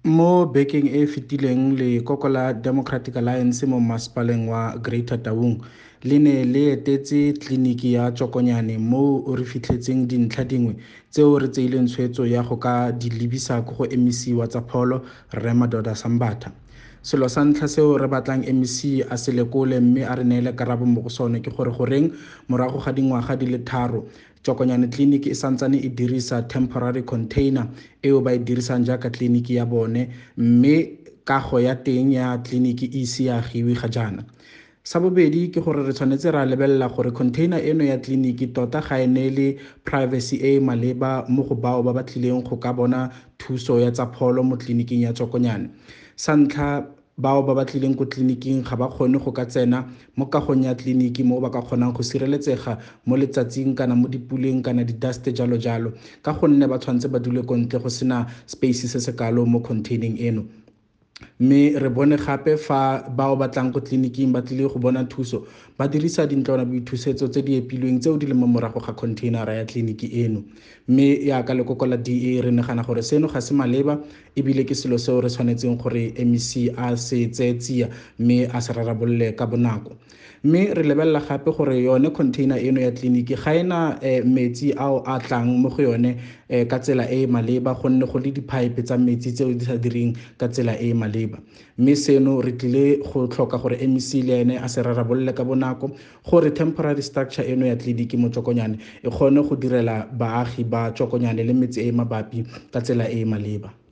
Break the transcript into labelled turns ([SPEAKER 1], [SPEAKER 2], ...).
[SPEAKER 1] Mo bekeng e e fetileng lekoko la Democratic Alliance mo masepaleng wa Greater Taung le ne le etetse tleliniki ya Tšokonyane mo re fitlhetseng dintlha dingwe tseo re tseileng tshwetso ya go ka di lebisa go emisiwa tsa pholo Rre Madoda Sambatha. Selo sa ntlha seo re batlang MEC a se lekole mme a re neele karabo mo go sone ke gore goreng morago ga dingwaga di le 3 Tšokonyane Clinic e santsane e dirisa temporary container eo ba e dirisang jaaka tleliniki ya bone mme kago ya teng ya tleliniki e ise ya agiwe ga jaana. Sa bobedi ke gore re tshwanetse ra lebelela gore container eno ya tleliniki tota ga e ne le privacy e maleba mo go bao ba tlileng go ka bona thuso ya tsa pholo mo tleliniking ya Tšokonyane. Sa ntlha, bao ba tlileng ko tleliniking ga ba kgone go ka tsena mo kagong ya tleliniki mo ba ka kgonang go sireletsega mo letsatsing kana mo dipuleng kana di-dust jalo jalo ka gonne ba tshwanetse ba dule ko ntle go sena space se se kalo mo containing eno. Mme re bone gape fa bao batlang ko tleliniking ba tlile go bona thuso ba dirisa dintlwanaboithusetso tse di epilweng tseo di leng mo morago ga containera ya tleliniki eno, mme yaka lekoko la DA re nagana gore seno ga se maleba ebile ke selo seo re tshwanetseng gore MEC a se tseye tsia mme a se rarabolole ka bonako. Mme re lebelela gape gore yone container eno ya tleliniki ga ena metsi ao a tlang mo go yone ka tsela e e maleba gonne go le di-pipe tsa metsi tseo di sa direng ka tsela e e maleba, mme seno re tlile go tlhoka gore MEC le ene a se rarabolole ka bonako gore temporary structure eno ya tleliniki mo Tšokonyane e kgone go direla baagi ba Tšokonyane le metse e mabapi ka tsela e e maleba.